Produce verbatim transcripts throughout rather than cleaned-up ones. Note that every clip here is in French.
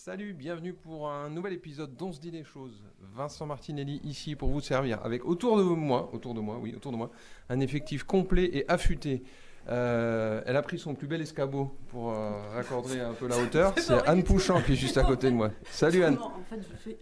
Salut, bienvenue pour un nouvel épisode d'On se dit les choses. Vincent Martinelli ici pour vous servir avec autour de moi, autour de moi, oui, autour de moi, un effectif complet et affûté. Euh, elle a pris son plus bel escabeau pour euh, raccorder un peu la hauteur. C'est, C'est Anne Pouchant qui est juste à côté de moi. Salut Anne. En fait, je fais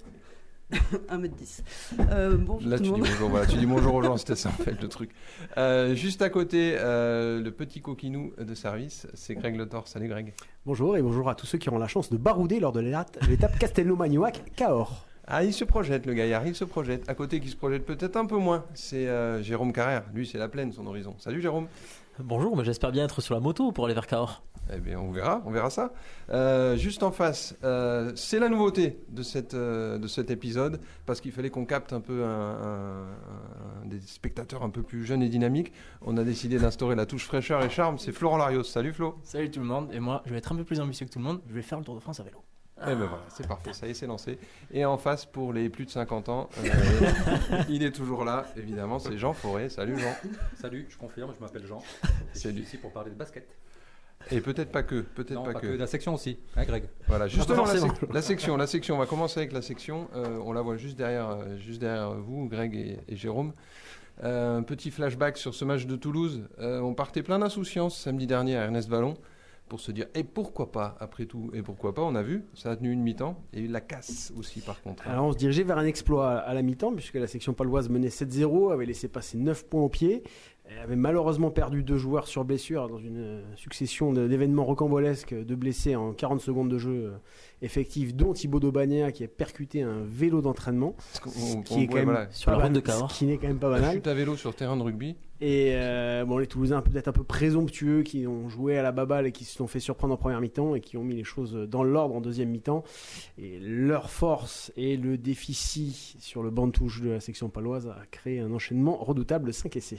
un mètre dix. Euh, bonjour Là, tout tu le dis monde. bonjour, voilà, tu dis bonjour aux gens, c'était ça en fait le truc. Euh, juste à côté, euh, le petit coquinou de service, c'est Greg Le Thor. Salut Greg. Bonjour et bonjour à tous ceux qui auront la chance de barouder lors de l'étape Castelnau-Magnoac-Cahors. Ah, il se projette le gaillard, il se projette. À côté qui se projette peut-être un peu moins, c'est euh, Jérôme Carrère. Lui, c'est la plaine, son horizon. Salut Jérôme. Bonjour, mais j'espère bien être sur la moto pour aller vers Cahors. Eh bien, on verra, on verra ça. Euh, juste en face, euh, c'est la nouveauté de, cette, euh, de cet épisode, parce qu'il fallait qu'on capte un peu un, un, un, des spectateurs un peu plus jeunes et dynamiques. On a décidé d'instaurer la touche fraîcheur et charme. C'est Florent Larios. Salut Flo. Salut tout le monde, et moi, je vais être un peu plus ambitieux que tout le monde. Je vais faire le Tour de France à vélo. Eh ben voilà, c'est parfait, ça y est, c'est lancé. Et en face, pour les plus de cinquante ans, euh, il est toujours là, évidemment, c'est Jean Forêt. Salut Jean. Salut, je confirme, je m'appelle Jean. C'est je suis lui. ici pour parler de basket. Et peut-être pas que, peut-être Non, pas, pas que. que. De la section aussi, hein Greg. Voilà, justement la, forcément. sec- la section, la section. On va commencer avec la section. Euh, on la voit juste derrière, euh, juste derrière vous, Greg et, et Jérôme. Euh, un petit flashback sur ce match de Toulouse. Euh, on partait plein d'insouciance samedi dernier à Ernest Vallon pour se dire et pourquoi pas après tout, et pourquoi pas. On a vu, ça a tenu une mi-temps et eu de la casse aussi par contre. Alors on se dirigeait vers un exploit à la mi-temps puisque la section paloise menait sept zéro, avait laissé passer neuf points au pied, avait malheureusement perdu deux joueurs sur blessure dans une succession de, d'événements rocambolesques de blessés en quarante secondes de jeu effectif, dont Thibaut Daubagna qui a percuté un vélo d'entraînement, On, qui on est voit, quand même voilà, Sur la pas route de banal- Cahors. ce qui n'est quand même pas la banal. chute à vélo sur terrain de rugby. Et euh, bon, les Toulousains peut-être un peu présomptueux qui ont joué à la baballe et qui se sont fait surprendre en première mi-temps et qui ont mis les choses dans l'ordre en deuxième mi-temps. Et leur force et le déficit sur le banc de touche de la section paloise a créé un enchaînement redoutable de cinq essais.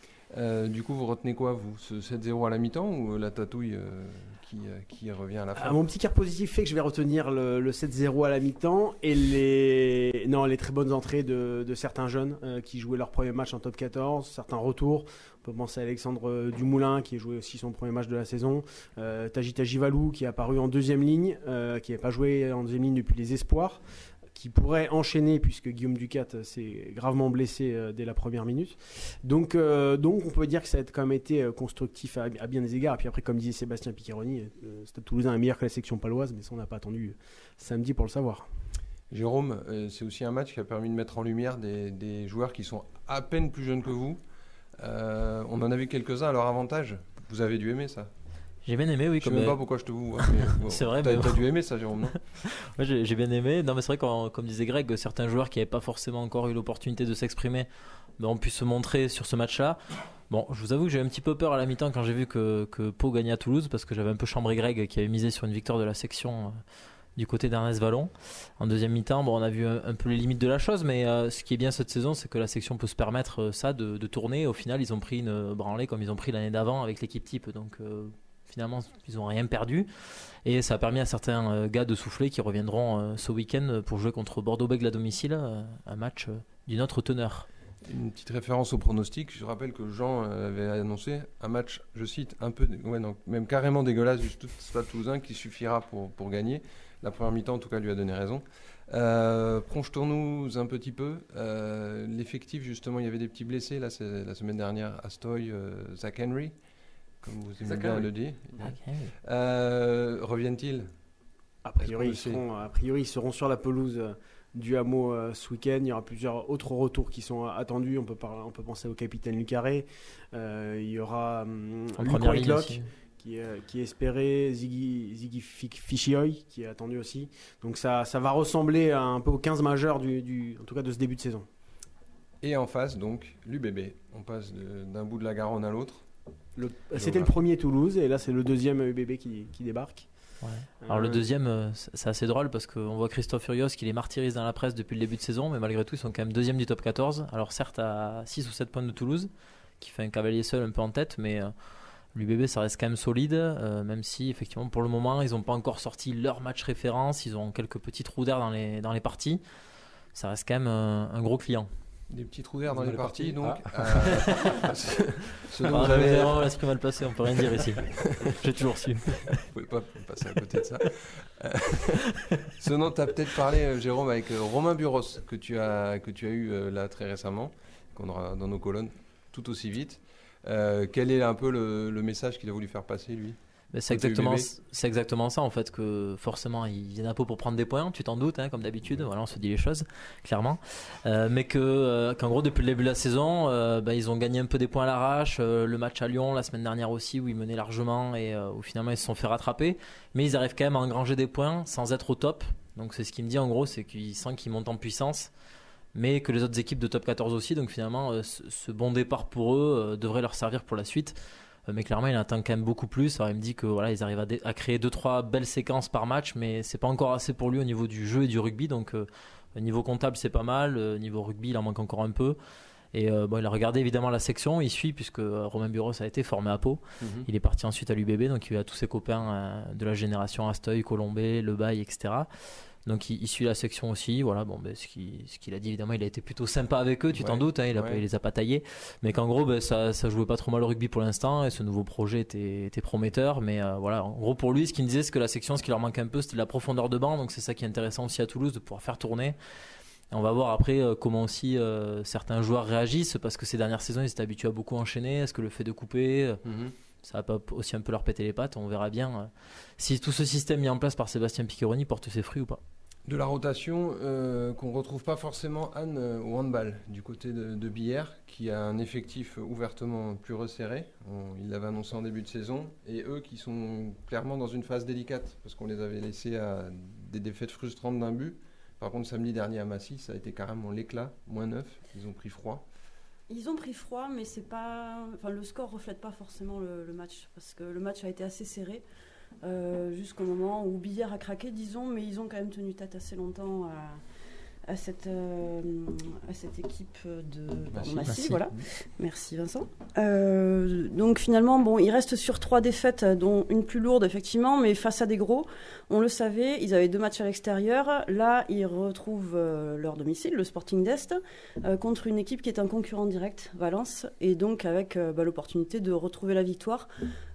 Euh, du coup, vous retenez quoi, vous, ce sept zéro à la mi-temps ou la tatouille euh, qui, euh, qui revient à la fin? Ah, mon petit quart positif fait que je vais retenir le, le sept zéro à la mi-temps et les, non, les très bonnes entrées de, de certains jeunes euh, qui jouaient leur premier match en top quatorze, certains retours. On peut penser à Alexandre Dumoulin qui a joué aussi son premier match de la saison, euh, Tajita Jivalou qui est apparu en deuxième ligne, euh, qui n'a pas joué en deuxième ligne depuis les espoirs, qui pourrait enchaîner puisque Guillaume Ducat s'est gravement blessé euh, dès la première minute. Donc, euh, donc on peut dire que ça a quand même été euh, constructif à, à bien des égards. Et puis après, comme disait Sébastien Piccheroni, le Stade Toulousain est meilleur que la section paloise, mais ça on n'a pas attendu samedi pour le savoir. Jérôme, euh, c'est aussi un match qui a permis de mettre en lumière des, des joueurs qui sont à peine plus jeunes que vous. Euh, on en a vu quelques-uns à leur avantage. Vous avez dû aimer ça. J'ai bien aimé, oui. Je sais Comme même euh, pas pourquoi je te vois. mais bon, C'est vrai, T'as, mais t'as bon. dû aimer ça, Jérôme, non? ouais, j'ai, j'ai bien aimé. Non, mais c'est vrai, quand, comme disait Greg, certains joueurs qui n'avaient pas forcément encore eu l'opportunité de s'exprimer ben, ont pu se montrer sur ce match-là. Bon, je vous avoue que j'ai eu un petit peu peur à la mi-temps quand j'ai vu que, que Pau gagnait à Toulouse parce que j'avais un peu chambré Greg qui avait misé sur une victoire de la section euh, du côté d'Ernest Vallon. En deuxième mi-temps, bon, on a vu un, un peu les limites de la chose, mais euh, ce qui est bien cette saison, c'est que la section peut se permettre euh, ça, de, de tourner. Au final, ils ont pris une branlée comme ils ont pris l'année d'avant avec l'équipe type. Donc, euh, finalement, ils n'ont rien perdu. Et ça a permis à certains euh, gars de souffler qui reviendront euh, ce week-end pour jouer contre Bordeaux-Bègles à domicile, euh, un match euh, d'une autre teneur. Une petite référence au pronostic. Je rappelle que Jean euh, avait annoncé un match, je cite, un peu, dé- ouais, non, même carrément dégueulasse du Stade Toulousain qui suffira pour, pour gagner. La première mi-temps, en tout cas, lui a donné raison. Euh, Projetons-nous un petit peu. Euh, l'effectif, justement, il y avait des petits blessés là, c'est, la semaine dernière. Astoy, euh, Zach Henry, comme vous aimez Zach bien Henry. le dire. Okay. Euh, reviennent-ils? A priori, ils Est-ce qu'on le seront, a priori, ils seront sur la pelouse euh, du Hameau euh, ce week-end. Il y aura plusieurs autres retours qui sont euh, attendus. On peut, parler, on peut penser au capitaine Lucaré. Euh, il y aura hum, En Luc première ligne Whitelock, aussi. qui, euh, qui est espéré, Ziggy, Ziggy Fi- Fichioy qui est attendu aussi. Donc ça, ça va ressembler à un peu aux quinze majeurs du, du, en tout cas de ce début de saison. Et en face, donc, l'U B B. On passe de- d'un bout de la Garonne à l'autre. Le, c'était le premier Toulouse et là c'est le deuxième U B B qui, qui débarque. Ouais. Alors le Euh, deuxième, euh, c'est c'est assez drôle parce qu'on voit Christophe Furios qui les martyrise dans la presse depuis le début de saison, mais malgré tout ils sont quand même deuxième du top quatorze. Alors certes à six ou sept points de Toulouse, qui fait un cavalier seul un peu en tête, mais euh, l'U B B ça reste quand même solide, euh, même si effectivement pour le moment ils n'ont pas encore sorti leur match référence, ils ont quelques petits trous d'air dans les, dans les parties. Ça reste quand même un, un gros client. Des petits trous d'air dans, Dans les les parties, parties. donc. Euh, ce, ce dont Ah, vous avez- vraiment l'esprit mal placé, on peut rien dire ici. J'ai toujours su. Vous pouvez pas passer à côté de ça. Euh, ce dont tu as peut-être parlé, euh, Jérôme, avec euh, Romain Buros, que tu as, que tu as eu euh, là très récemment, qu'on aura dans nos colonnes tout aussi vite. Euh, quel est un peu le, le message qu'il a voulu faire passer, lui? Mais c'est Côté exactement, U B B. c'est exactement ça en fait, que forcément il vient à Pau pour prendre des points, tu t'en doutes, hein, comme d'habitude, voilà, on se dit les choses clairement. Euh, mais que, euh, qu'en gros depuis le début de la saison, euh, bah, ils ont gagné un peu des points à l'arrache. Euh, le match à Lyon la semaine dernière aussi, où ils menaient largement et euh, où finalement ils se sont fait rattraper. Mais ils arrivent quand même à engranger des points sans être au top. Donc c'est ce qu'il me dit en gros, c'est qu'il sent qu'ils montent en puissance, mais que les autres équipes de top quatorze aussi. Donc finalement, euh, ce, ce bon départ pour eux euh, devrait leur servir pour la suite. Mais clairement il attend quand même beaucoup plus. Alors il me dit que voilà, ils arrivent à, dé- à créer deux trois belles séquences par match, mais c'est pas encore assez pour lui au niveau du jeu et du rugby. Donc euh, niveau comptable c'est pas mal, euh, niveau rugby il en manque encore un peu. Et euh, bon, il a regardé évidemment la section, il suit puisque euh, Romain Buros a été formé à Pau. Mhm. Il est parti ensuite à l'U B B, donc il a tous ses copains euh, de la génération Asteuil, Colombé, Le Bail, et cetera. Donc il, il suit la section aussi. Voilà, bon, ben, ce qu'il ce qu'il a dit évidemment, il a été plutôt sympa avec eux, tu t'en Ouais, doutes, hein, il, a, ouais. il les a pas taillés. Mais qu'en gros, ben, ça, ça jouait pas trop mal au rugby pour l'instant et ce nouveau projet était, était prometteur. Mais euh, voilà, en gros pour lui, ce qu'il me disait, c'est que la section, ce qui leur manque un peu, c'était de la profondeur de banc. Donc c'est ça qui est intéressant aussi à Toulouse, de pouvoir faire tourner. Et on va voir après euh, comment aussi euh, certains joueurs réagissent, parce que ces dernières saisons, ils étaient habitués à beaucoup enchaîner. Est-ce que le fait de couper, euh, Mhm. ça va pas aussi un peu leur péter les pattes? On verra bien euh, si tout ce système mis en place par Sébastien Piccheroni porte ses fruits ou pas. De la rotation euh, qu'on retrouve pas forcément, Anne, euh, au handball, du côté de, de Billère, qui a un effectif ouvertement plus resserré. On- il l'avait annoncé en début de saison. Et eux qui sont clairement dans une phase délicate, parce qu'on les avait laissés à des défaites frustrantes d'un but. Par contre, samedi dernier à Massy, ça a été carrément l'éclat, moins neuf. Ils ont pris froid. Ils ont pris froid, mais c'est pas, enfin, le score reflète pas forcément le, le match, parce que le match a été assez serré euh, jusqu'au moment où Billère a craqué, disons, mais ils ont quand même tenu tête assez longtemps à, à, cette, euh, à cette équipe de pardon, Massy. Massy, Massy. voilà. Merci Vincent. Euh, donc finalement, bon, ils restent sur trois défaites, dont une plus lourde effectivement, mais face à des gros. On le savait, ils avaient deux matchs à l'extérieur. Là, ils retrouvent euh, leur domicile, le Sporting d'Est, euh, contre une équipe qui est un concurrent direct, Valence, et donc avec euh, bah, l'opportunité de retrouver la victoire.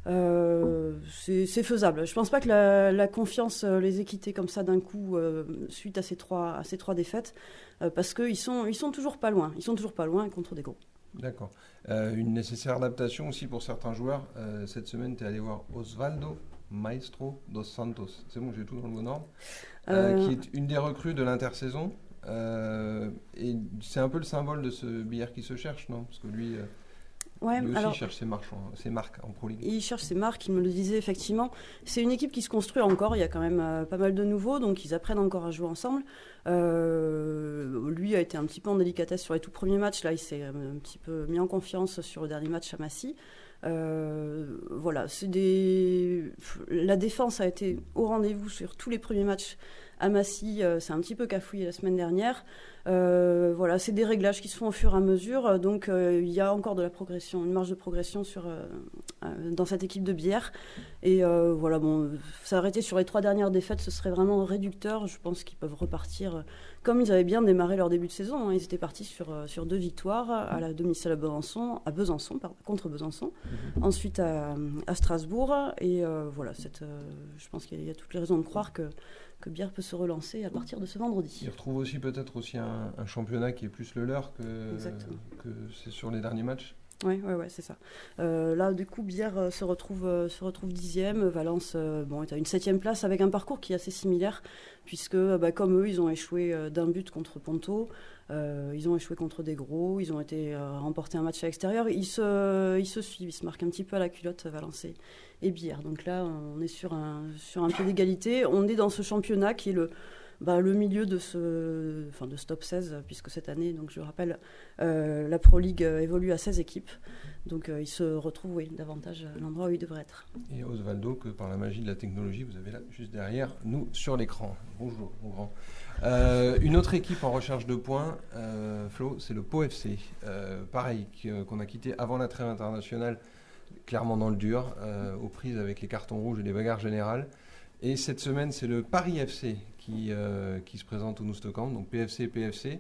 Euh, c'est, c'est faisable. Je pense pas que la, la confiance euh, les ait quittés comme ça d'un coup euh, suite à ces trois, à ces trois défaites, euh, parce qu'ils sont, ils sont toujours pas loin. Ils sont toujours pas loin contre des gros. D'accord. Euh, une nécessaire adaptation aussi pour certains joueurs. Euh, cette semaine, tu es allé voir Osvaldo Maestro dos Santos. C'est bon, j'ai tout dans le bon ordre. Euh, Euh, qui est une des recrues de l'intersaison. Euh, et c'est un peu le symbole de ce billard qui se cherche, non? Parce que lui, euh, Ouais, lui aussi alors, cherche ses, marques en, ses marques en Pro League. il cherche ses marques, il me le disait effectivement. C'est une équipe qui se construit encore, il y a quand même euh, pas mal de nouveaux, donc ils apprennent encore à jouer ensemble. Euh, lui a été un petit peu en délicatesse sur les tout premiers matchs, là il s'est un petit peu mis en confiance sur le dernier match à Massy. Euh, voilà, c'est des... la défense a été au rendez-vous sur tous les premiers matchs à Massy, euh, c'est un petit peu cafouillé la semaine dernière. Euh, voilà, c'est des réglages qui se font au fur et à mesure, donc euh, il y a encore de la progression, une marge de progression sur, euh, euh, dans cette équipe de Billère. Et euh, voilà, bon, s'arrêter sur les trois dernières défaites, ce serait vraiment réducteur. Je pense qu'ils peuvent repartir euh, comme ils avaient bien démarré leur début de saison. Hein. Ils étaient partis sur, euh, sur deux victoires à la domicile à Besançon, à Besançon, pardon, contre Besançon, Mhm. ensuite à, à Strasbourg. Et euh, voilà, cette, euh, je pense qu'il y a, il y a toutes les raisons de croire que que Billère peut se relancer à partir de ce vendredi. Il retrouve aussi peut-être aussi un, un championnat qui est plus le leur que, Exactement. que c'est sur les derniers matchs. Oui, ouais, ouais, c'est ça. Euh, là, du coup, Billère euh, se retrouve, euh, se retrouve dixième. Valence euh, bon, est à une septième place avec un parcours qui est assez similaire, puisque, euh, bah, comme eux, ils ont échoué euh, d'un but contre Ponto. Euh, ils ont échoué contre des gros. Ils ont été euh, remporter un match à l'extérieur. Ils se, ils se suivent. Ils se marquent un petit peu à la culotte, Valence et, et Billère. Donc là, on est sur un, sur un pied d'égalité. On est dans ce championnat qui est le... Bah, le milieu de ce, enfin de ce top seize, puisque cette année, donc je le rappelle, euh, la Pro League euh, évolue à seize équipes. Donc euh, il se retrouve oui, davantage à l'endroit où il devrait être. Et Osvaldo, que par la magie de la technologie, vous avez là juste derrière nous sur l'écran. Bonjour, mon grand. Euh, une autre équipe en recherche de points, euh, Flo, c'est le Pau F C. Euh, pareil, qui, euh, qu'on a quitté avant la trêve internationale, clairement dans le dur, euh, aux prises avec les cartons rouges et les bagarres générales. Et cette semaine, c'est le Paris F C qui, euh, qui se présente au Nouveau Camp, donc P F C, P F C,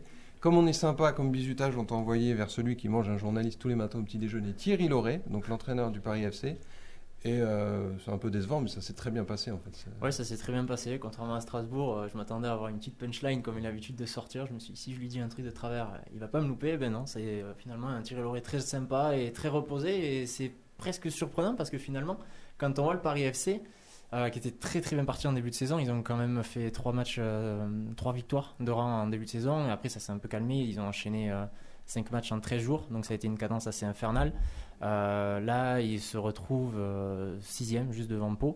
Comme on est sympa, comme bizutage, on t'a envoyé vers celui qui mange un journaliste tous les matins au petit déjeuner, Thierry Lauré, donc l'entraîneur du Paris F C. Et euh, c'est un peu décevant, mais ça s'est très bien passé en fait. C'est... Ouais, ça s'est très bien passé. Contrairement à Strasbourg, euh, je m'attendais à avoir une petite punchline comme il a l'habitude de sortir. Je me suis dit, si je lui dis un truc de travers, euh, il va pas me louper. Ben non, c'est euh, finalement un Thierry Lauré très sympa et très reposé. Et c'est presque surprenant parce que finalement, quand on voit le Paris F C, euh, qui était très très bien parti en début de saison, ils ont quand même fait trois matchs, euh, trois victoires de rang en début de saison. Et après, ça s'est un peu calmé. Ils ont enchaîné euh, cinq matchs en treize jours. Donc ça a été une cadence assez infernale. Euh, là, il se retrouve euh, sixième, juste devant Pau.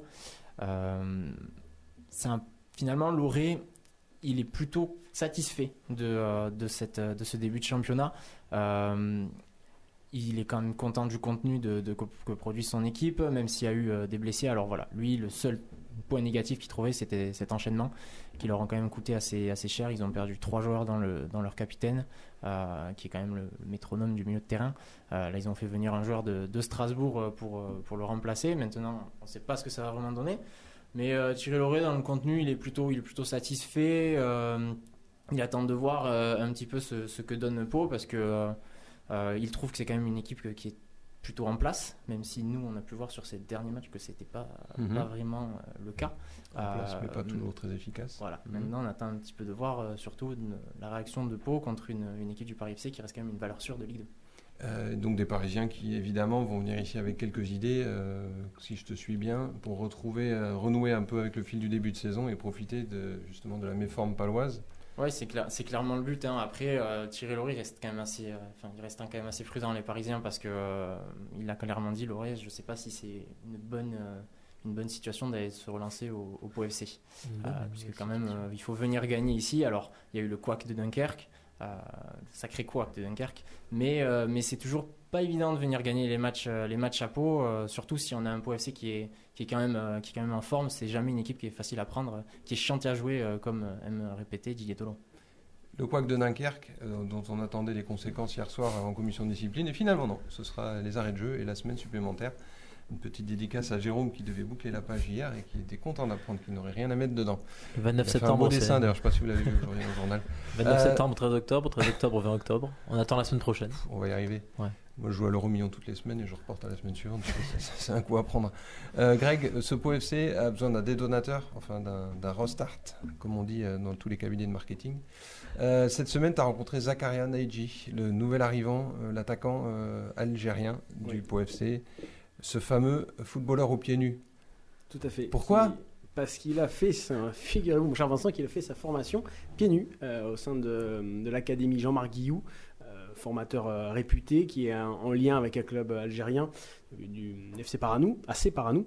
Euh, c'est un, finalement, Lauré, il est plutôt satisfait de, euh, de, cette, de ce début de championnat. Euh, il est quand même content du contenu de, de, que, que produit son équipe, même s'il y a eu euh, des blessés. Alors voilà, lui, le seul point négatif qu'il trouvait, c'était cet enchaînement qui leur a quand même coûté assez, assez cher. Ils ont perdu trois joueurs dans, le, dans leur capitaine, euh, qui est quand même le, le métronome du milieu de terrain. Euh, là, ils ont fait venir un joueur de, de Strasbourg pour, pour le remplacer. Maintenant, on ne sait pas ce que ça va vraiment donner. Mais euh, Thierry Lauré, dans le contenu, il est plutôt, il est plutôt satisfait. Euh, il attend de voir euh, un petit peu ce, ce que donne Pau, parce que euh, euh, il trouve que c'est quand même une équipe qui est plutôt en place, même si nous on a pu voir sur ces derniers matchs que c'était pas, mm-hmm. pas vraiment euh, le cas. En place, euh, mais pas toujours très efficace. Voilà. Mm-hmm. Maintenant, on attend un petit peu de voir euh, surtout une, la réaction de Pau contre une, une équipe du Paris F C qui reste quand même une valeur sûre de Ligue deux. Euh, donc des Parisiens qui évidemment vont venir ici avec quelques idées, euh, si je te suis bien, pour retrouver, euh, renouer un peu avec le fil du début de saison et profiter de, justement de la méforme paloise. Oui, c'est, clair, c'est clairement le but. Hein. Après, euh, Thierry Lauré reste quand même assez, euh, enfin, il reste quand même assez prudent, les Parisiens, parce que euh, il a clairement dit, Lauré, je ne sais pas si c'est une bonne, euh, une bonne situation d'aller se relancer au, au Pau F C, euh, puisque quand même, euh, il faut venir gagner ici. Alors, il y a eu le couac de Dunkerque, euh, sacré couac de Dunkerque, mais euh, mais c'est toujours pas évident de venir gagner les matchs, euh, les matchs à Pau, euh, surtout si on a un Pau F C qui est qui est quand même euh, qui est quand même en forme. C'est jamais une équipe qui est facile à prendre, euh, qui est chiante à jouer, euh, comme aime répéter Didier Tholon. Le couac de Dunkerque, euh, dont on attendait les conséquences hier soir en commission de discipline, et finalement non, ce sera les arrêts de jeu et la semaine supplémentaire. Une petite dédicace à Jérôme qui devait boucler la page hier et qui était content d'apprendre qu'il n'aurait rien à mettre dedans. Le vingt-neuf Il a septembre. fait un beau dessin d'ailleurs, je ne sais pas si vous l'avez vu aujourd'hui dans le journal. vingt-neuf septembre, treize octobre, treize octobre, vingt octobre. On attend la semaine prochaine. Pff, on va y arriver. Ouais. Moi je joue à l'euro million toutes les semaines et je reporte à la semaine suivante. c'est, c'est un coup à prendre. Euh, Greg, ce Pau F C a besoin d'un dédonateur, enfin d'un, d'un restart, comme on dit dans tous les cabinets de marketing. Euh, cette semaine, tu as rencontré Zakaria Naïdji, le nouvel arrivant, euh, l'attaquant euh, algérien du oui. Pau F C. Ce fameux footballeur aux pieds nus. Tout à fait. Pourquoi ? Parce qu'il a fait, sa, figurez-vous, mon cher Vincent, qu'il a fait sa formation pieds nus euh, au sein de, de l'académie Jean-Marc Guillou, euh, formateur euh, réputé qui est un, en lien avec un club algérien du, du F C Paranou, A C Paranou.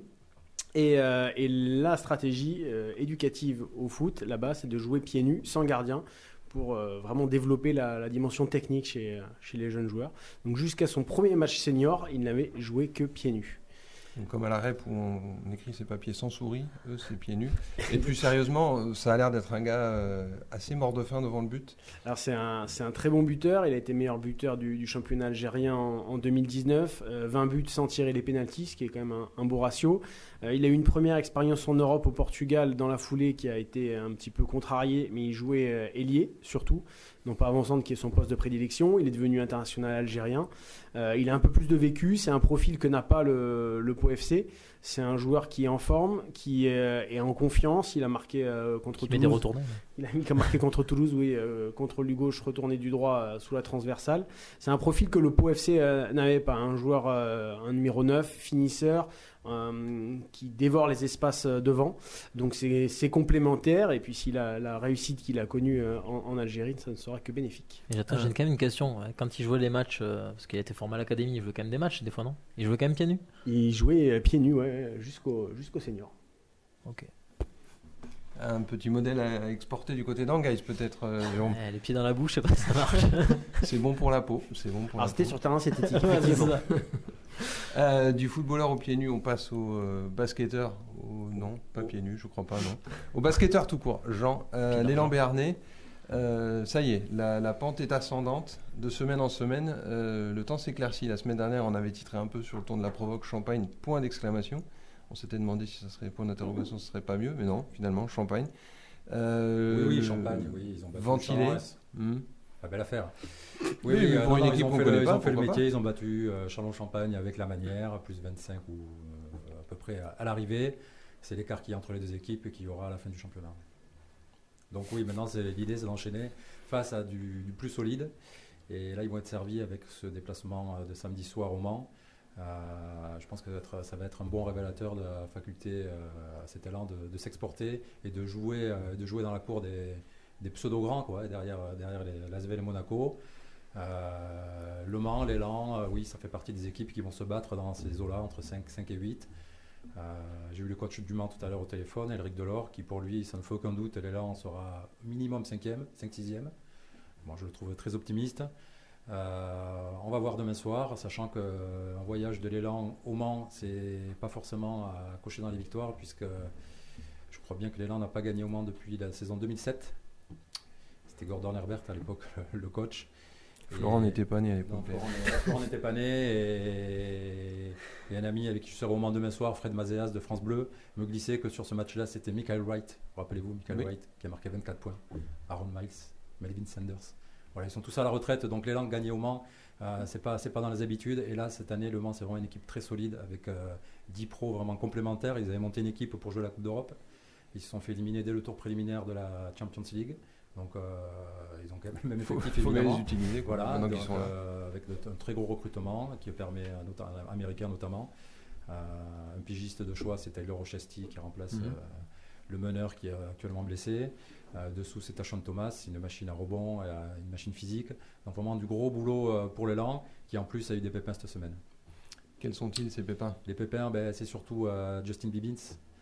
Et, euh, et la stratégie euh, éducative au foot là-bas, c'est de jouer pieds nus, sans gardien, pour euh, vraiment développer la, la dimension technique chez, chez les jeunes joueurs. Donc jusqu'à son premier match senior, il n'avait joué que pieds nus. Donc, comme à la rep où on, on écrit ses papiers sans souris, eux c'est pieds nus. Et plus sérieusement, ça a l'air d'être un gars euh, assez mort de faim devant le but. Alors c'est un, c'est un très bon buteur, il a été meilleur buteur du, du championnat algérien en, en deux mille dix-neuf, euh, vingt buts sans tirer les pénaltys, ce qui est quand même un, un beau ratio. Euh, il a eu une première expérience en Europe au Portugal dans la foulée qui a été un petit peu contrariée, mais il jouait euh, ailier surtout, non pas avant-centre qui est son poste de prédilection. Il est devenu international algérien. Euh, il a un peu plus de vécu, c'est un profil que n'a pas le, le Pau F C. C'est un joueur qui est en forme, qui est, est en confiance. Il a marqué euh, contre qui Toulouse. Met des retournés. Il a, il a marqué contre Toulouse, oui, euh, contre du gauche retourné du droit euh, sous la transversale. C'est un profil que le Pau F C euh, n'avait pas. Un joueur, euh, un numéro neuf, finisseur, euh, qui dévore les espaces euh, devant. Donc c'est, c'est complémentaire. Et puis si la, la réussite qu'il a connue euh, en, en Algérie, ça ne sera que bénéfique. Et j'attends, j'ai quand même une question. Quand il jouait les matchs, euh, parce qu'il a été formé à l'académie, il jouait quand même des matchs des fois, non ? Il jouait quand même pieds nus ? Il jouait euh, pieds nus, ouais. Jusqu'au, jusqu'au senior. Ok. Un petit modèle à exporter du côté d'Angaïs peut-être, euh, Jérôme. Eh, les pieds dans la bouche, je sais pas si ça marche. C'est bon pour la peau. C'est bon pour Alors la c'était peau. sur terrain synthétique. Ouais, c'est ça. Euh, du footballeur aux pieds nus, on passe au euh, basketteur. Au... Non, pas pieds nus, je crois pas, non. Au basketteur tout court. Jean, euh, l'élan béarnais. Euh, ça y est, la, la pente est ascendante de semaine en semaine. Euh, le temps s'éclaircit. La semaine dernière, on avait titré un peu sur le ton de la provoque Champagne, point d'exclamation. On s'était demandé si ça serait point d'interrogation, ce serait pas mieux, mais non, finalement, Champagne. Euh, oui, oui, Champagne, oui, ils ont battu ventilé. Charles. Mmh. Pas belle affaire. Oui, mais euh, pour une non, équipe ils ont qu'on fait, connaît le, pas, ils ont fait le pourquoi métier, ils ont battu euh, Châlons-Champagne avec la manière, plus vingt-cinq ou euh, à peu près à, à l'arrivée. C'est l'écart qu'il y a entre les deux équipes et qu'il y aura à la fin du championnat. Donc oui, maintenant c'est, l'idée c'est d'enchaîner face à du, du plus solide. Et là, ils vont être servis avec ce déplacement de samedi soir au Mans. Euh, je pense que ça va être un bon révélateur de la faculté euh, à ces talents de, de s'exporter et de jouer, euh, de jouer dans la cour des, des pseudo-grands, quoi, derrière, derrière les, l'Asvel et Monaco. Euh, Le Mans, l'Élan, euh, oui, ça fait partie des équipes qui vont se battre dans ces eaux-là, entre cinq, cinq et huit. Euh, j'ai eu le coach du Mans tout à l'heure au téléphone, Elric Delors, qui pour lui, ça ne fait aucun doute, l'Élan sera minimum cinquième, cinq sixième. Bon, je le trouve très optimiste. Euh, on va voir demain soir, sachant qu'un voyage de l'Élan au Mans, c'est pas forcément à cocher dans les victoires, puisque je crois bien que l'Élan n'a pas gagné au Mans depuis la saison deux mille sept. C'était Gordon Herbert à l'époque, le, le coach. Florent n'était pas né à l'époque. Non, Florent, Florent n'était pas né et, et un ami avec qui je serai au Mans demain soir, Fred Mazéas de France Bleu, me glissait que sur ce match-là, c'était Michael Wright. Rappelez-vous, Michael oui. Wright, qui a marqué vingt-quatre points. Aaron Miles, Melvin Sanders. Voilà, ils sont tous à la retraite, donc l'élan de gagner au Mans, euh, c'est pas, c'est pas dans les habitudes. Et là, cette année, le Mans, c'est vraiment une équipe très solide avec euh, dix pros vraiment complémentaires. Ils avaient monté une équipe pour jouer la Coupe d'Europe. Ils se sont fait éliminer dès le tour préliminaire de la Champions League. Donc, euh, ils ont quand même le même effectif. Il faut bien les utiliser. Quoi, voilà, donc, donc, sont là. Euh, avec le, un très gros recrutement qui permet, à américain notamment. Euh, un pigiste de choix, c'est Tyler Rochesty qui remplace mm-hmm. euh, le meneur qui est actuellement blessé. Euh, dessous, c'est Tachon Thomas, une machine à rebond, euh, une machine physique. Donc vraiment du gros boulot euh, pour l'élan, qui en plus a eu des pépins cette semaine. Quels sont-ils ces pépins? Les pépins, ben, c'est surtout euh, Justin Bibbins,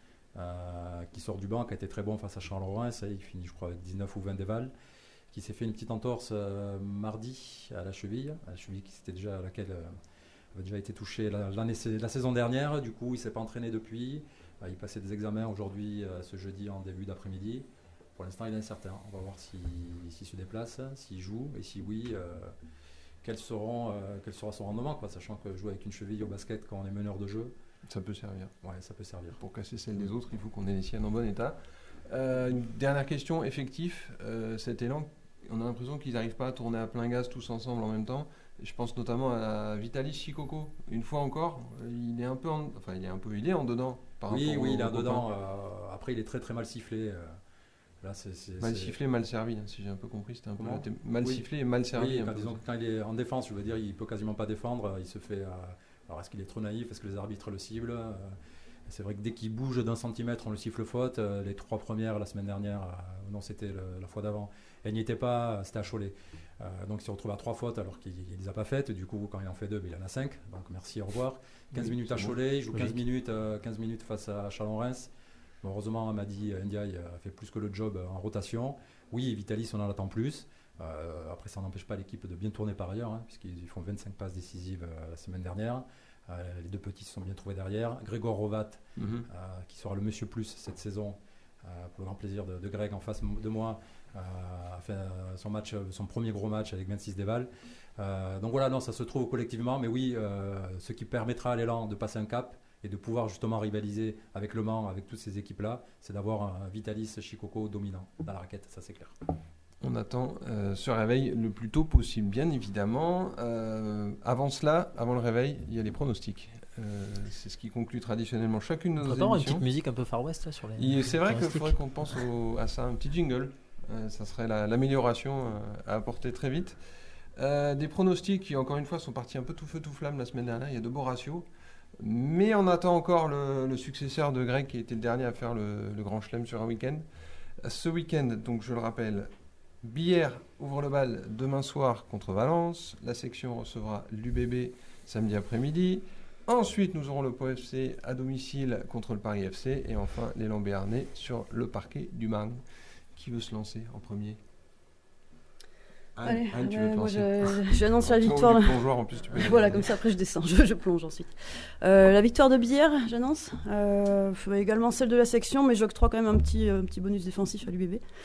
euh, qui sort du banc, qui a été très bon face à Charleroi. Il finit, je crois, avec dix-neuf ou vingt dévals, qui s'est fait une petite entorse euh, mardi à la cheville, à la cheville qui c'était déjà à laquelle euh, avait déjà été touché la, l'année, la saison dernière. Du coup, il ne s'est pas entraîné depuis. Euh, il passait des examens aujourd'hui, euh, ce jeudi en début d'après-midi. Pour l'instant, il est incertain. On va voir s'il si, si se déplace, s'il joue, et si oui, euh, quel, seront, euh, quel sera son rendement, quoi, sachant que jouer avec une cheville au basket quand on est meneur de jeu, ça peut servir. Ouais, ça peut servir. Pour casser celle des autres, il faut qu'on ait les siennes en bon état. Euh, une dernière question, effectif. Euh, cet élan, on a l'impression qu'ils n'arrivent pas à tourner à plein gaz tous ensemble en même temps. Je pense notamment à Vitalis Chikoko. Une fois encore, il est un peu, en, enfin, il est un peu, il est en dedans. Par oui, oui, au, il est en dedans. Euh, après, il est très très mal sifflé. Euh, Là, c'est, c'est, mal c'est... sifflé, mal servi, hein, si j'ai un peu compris. C'était un peu là, mal oui. sifflé et mal servi. Oui, quand, disons, quand il est en défense, je veux dire, il peut quasiment pas défendre. Il se fait. Euh... Alors, est-ce qu'il est trop naïf? Est-ce que les arbitres le ciblent? euh... C'est vrai que dès qu'il bouge d'un centimètre, on le siffle faute. Euh, les trois premières la semaine dernière, euh, non, c'était le, la fois d'avant, elle n'y était pas, c'était à Cholet. Euh, donc il se retrouve à trois fautes alors qu'il ne les a pas faites. Du coup, quand il en fait deux, ben, il en a cinq. Donc merci, au revoir. quinze oui, minutes à Cholet, bon. Il joue quinze minutes, euh, quinze minutes face à Chalon-Reims. Bon, heureusement, Amadi Ndiaye a fait plus que le job en rotation. Oui, Vitalis, on en attend plus. Euh, après, ça n'empêche pas l'équipe de bien tourner par ailleurs, hein, puisqu'ils font vingt-cinq passes décisives euh, la semaine dernière. Euh, les deux petits se sont bien trouvés derrière. Grégoire Rovat, mm-hmm. euh, qui sera le Monsieur Plus cette saison, euh, pour le grand plaisir de, de Greg en face de moi, euh, a fait son, match, son premier gros match avec vingt-six dévals. Euh, donc voilà, non, ça se trouve collectivement, mais oui, euh, ce qui permettra à l'élan de passer un cap et de pouvoir justement rivaliser avec Le Mans, avec toutes ces équipes-là, c'est d'avoir un Vitalis Chikoko dominant dans la raquette, ça c'est clair. On attend euh, ce réveil le plus tôt possible, bien évidemment. Euh, avant cela, avant le réveil, il y a les pronostics. Euh, c'est ce qui conclut traditionnellement chacune de nos émissions. Une petite musique un peu Far West là, sur les. Et c'est vrai qu'il faudrait qu'on pense au, à ça, un petit jingle. Euh, ça serait la, l'amélioration euh, à apporter très vite. Euh, des pronostics qui, encore une fois, sont partis un peu tout feu tout flamme la semaine dernière. Il y a de beaux ratios. Mais on attend encore le, le successeur de Greg qui a été le dernier à faire le, le Grand Chelem sur un week-end. Ce week-end, donc je le rappelle, Billère ouvre le bal demain soir contre Valence. La section recevra l'U B B samedi après-midi. Ensuite, nous aurons le Pau F C à domicile contre le Paris F C. Et enfin, l'élan béarnais sur le parquet du Mans. Qui veut se lancer en premier? Anne, Allez, Anne, tu veux euh, moi je, j'annonce la victoire. En plus, tu peux voilà, comme ça après je descends, je, je plonge ensuite. Euh, la victoire de Billère, j'annonce. Euh, également celle de la section, mais j'octroie quand même un petit, un petit bonus défensif à l'U B B.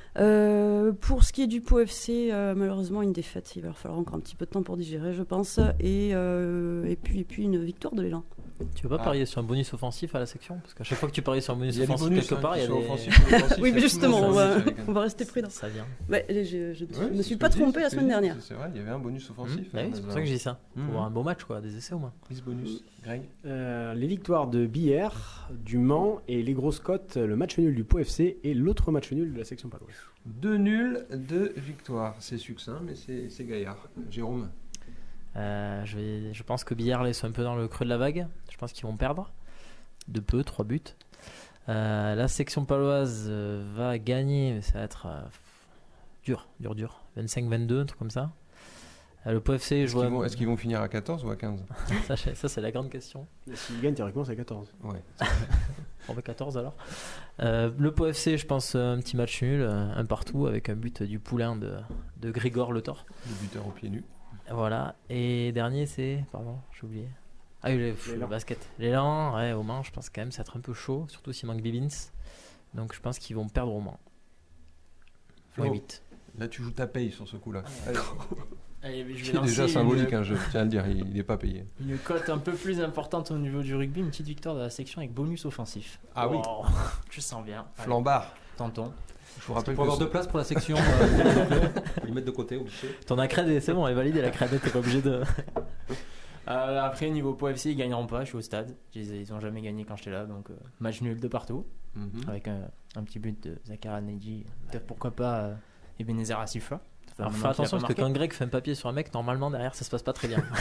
Euh, pour ce qui est du Pau F C, euh, malheureusement une défaite, il va falloir encore un petit peu de temps pour digérer, je pense, et, euh, et, puis, et puis une victoire de l'élan. Tu veux pas Ah. parier sur un bonus offensif à la section? Parce qu'à chaque fois que tu paries sur un bonus Il y a des offensif bonus, quelque hein, part, il y qui a sont des... offensifs ou défensifs, Oui, il y mais a justement, toujours on ça va, avec un- on va rester prudent. Ça vient. Ouais, je je, je Ouais, me c'est suis ce pas que je dis, trompé la c'est ce que semaine je dis, dernière. C'est vrai, il y avait un bonus offensif. Mmh. Ah oui, c'est pour ça que je dis ça. Pour Mmh. avoir un beau match, quoi, des essais au moins. Quiz bonus. Greg. Euh, les victoires de Billère, du Mans et les grosses cotes, le match nul du Pau F C et l'autre match nul de la section paloise. Deux nuls, deux victoires. C'est succinct, mais c'est c'est gaillard. Jérôme. Euh, je, vais, je pense que Billard là, ils sont un peu dans le creux de la vague. Je pense qu'ils vont perdre de peu, trois buts. Euh, la section paloise euh, va gagner, mais ça va être euh, dur, dur, dur. vingt-cinq vingt-deux, un truc comme ça. Euh, le Pau F C, je Est-ce vois. qu'ils vont, est-ce qu'ils vont finir à quatorze ou à quinze? Ça, c'est- ça, c'est la grande question. Et s'ils gagnent, théoriquement, c'est quatorze. Ouais. On va quatorze alors. Euh, le Pau F C, je pense euh, un petit match nul, euh, un partout, avec un but du poulain de, de Grégor Le Thor. Le buteur au pied nu. Voilà. Et dernier, c'est. Pardon, j'ai oublié. Ah oui, le, pff, le L'élan. basket. L'élan, ouais, au Mans, je pense quand même que ça va être un peu chaud, surtout s'il manque Bibins. Donc je pense qu'ils vont perdre au Mans. Flo. Ouais, huit. Là, tu joues ta paye sur ce coup-là. Allez. Allez, je vais C'est lancer déjà une- symbolique, hein, je tiens à le dire, il n'est pas payé. Une cote un peu plus importante au niveau du rugby, une petite victoire de la section avec bonus offensif. Ah oui. Oh, je sens bien. Allez, Flambard. tentons. Je vous rappelle Pour avoir que deux places pour la section, euh, faut les mettre de côté au guichet. Ton accrédé, c'est bon, elle est validée la crédit, t'es pas obligé de. Euh, après, niveau Pau F C, ils gagneront pas. Je suis au stade. Ils, ils ont jamais gagné quand j'étais là. Donc, euh, match nul de partout. Mhm. Avec un, un petit but de Zakara Neji. Peut-être pourquoi pas euh, Ebenezer Asifa. Ça fait un Alors moment fais qu'il a attention pas parce que marqué. quand Greg fait un papier sur un mec, normalement derrière ça se passe pas très bien.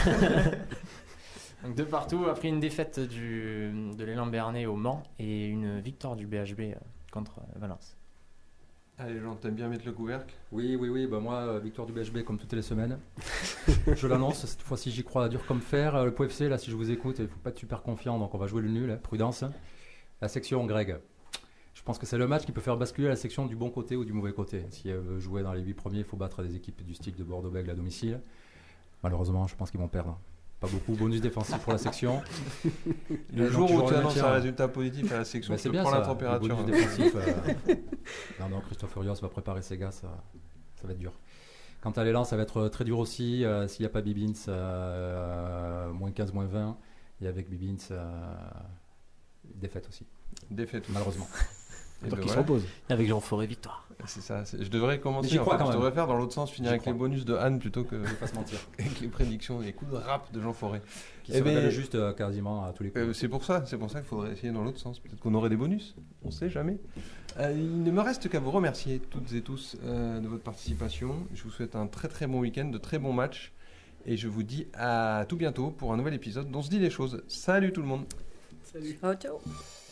Donc, de partout. Après une défaite du, de l'élan Béarnais au Mans et une victoire du B H B euh, contre euh, Valence. Allez, Jean, t'aimes bien mettre le couvercle? Oui, oui, oui. Bah moi, euh, victoire du B H B comme toutes les semaines. Je l'annonce, cette fois-ci j'y crois dur comme fer. Euh, Le Pau F C, là, si je vous écoute, il ne faut pas être super confiant, donc on va jouer le nul, hein, prudence. La section Greg. Je pense que c'est le match qui peut faire basculer la section du bon côté ou du mauvais côté. Si elle veut jouer dans les huit premiers, il faut battre des équipes du style de Bordeaux-Bègles à domicile. Malheureusement, je pense qu'ils vont perdre. Pas beaucoup. Bonus défensif pour la section. Le Euh, jour donc, où toujours tu le annonces maintien. un résultat positif à la section, Bah, tu c'est peux bien prendre ça. la température. Le bonus défensif, euh, non, non, Christophe Furios va préparer ses gars, ça, ça va être dur. Quant à l'élan, ça va être très dur aussi. Euh, s'il n'y a pas Bibins, euh, moins quinze, moins vingt. Et avec Bibins, euh, défaite aussi, Défaite. malheureusement. Et Donc ben ils se voilà. reposent. Avec Jean Forêt, victoire. C'est ça. c'est- Je devrais commencer. Mais j'y en crois fait, quand je même. devrais faire dans l'autre sens, finir J'y avec les crois. bonus de Anne plutôt que Je ne vais pas se mentir. avec les prédictions, les coups de rap de Jean Forêt. Qui Eh se ben, révèle juste euh, quasiment à tous les coups. Euh, c'est pour ça, c'est pour ça qu'il faudrait essayer dans l'autre sens. Peut-être qu'on aurait des bonus, on sait jamais. Euh, il ne me reste qu'à vous remercier toutes et tous euh, de votre participation. Je vous souhaite un très très bon week-end, de très bons matchs, et je vous dis à tout bientôt pour un nouvel épisode dont on se dit les choses. Salut tout le monde. Salut. Oh, ciao.